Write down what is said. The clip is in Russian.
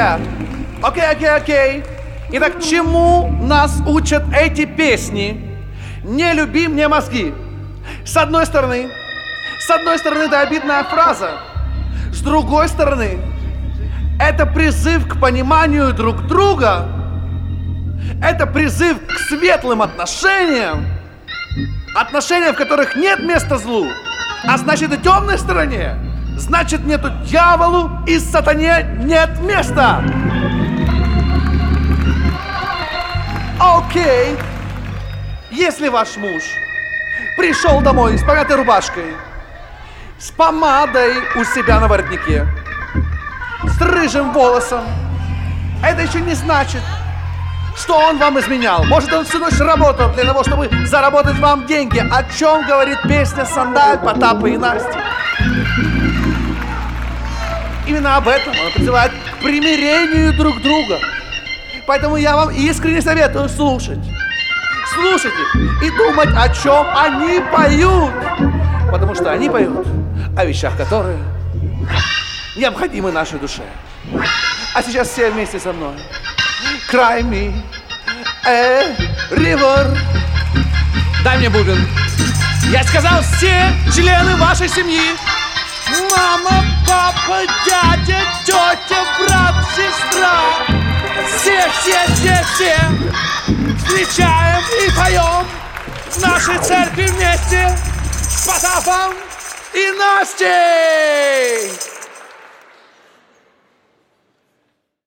Окей. Итак, чему нас учат эти песни? Не люби мне мозги. С одной стороны, это обидная фраза. С другой стороны, это призыв к пониманию друг друга. Это призыв к светлым отношениям. Отношения, в которых нет места злу. А значит, и темной стороне. Значит, нету дьяволу и сатане нет места. Окей. Если ваш муж пришел домой с богатой рубашкой, с помадой у себя на воротнике, с рыжим волосом, это еще не значит, что он вам изменял. Может, он всю ночь работал для того, чтобы заработать вам деньги. О чем говорит песня «Сандаль» Потапа и Насти? Именно об этом она призывает к примирению друг друга. Поэтому я вам искренне советую слушать. Слушать их и думать, о чем они поют. Потому что они поют о вещах, которые необходимы нашей душе. А сейчас все вместе со мной. Cry me a river. Дай мне бубен. Я сказал, все члены вашей семьи. Мама, папа, дядя, тетя, брат, сестра. Все встречаем и поем в нашей церкви вместе с Потапом и Настей.